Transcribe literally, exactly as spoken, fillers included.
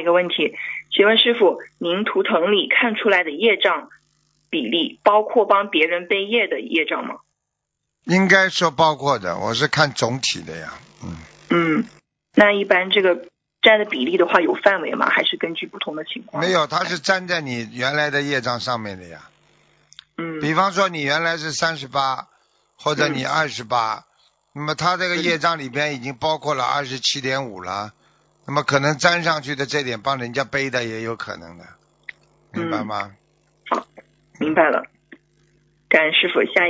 个问题，请问师傅，您图腾里看出来的业障比例包括帮别人背业的业障吗？ 应该说包括的，我是看总体的呀。嗯嗯，那一般这个占的比例的话有范围吗？还是根据不同的情况？ 没有，它是站在你原来的业障上面的呀。 嗯， 比方说你原来是三十八，或者你二十八，那么它这个业障里边已经包括了二十七点五了，那么可能粘上去的这点帮人家背的也有可能的，明白吗？ 嗯、好，明白了。感恩师傅，下一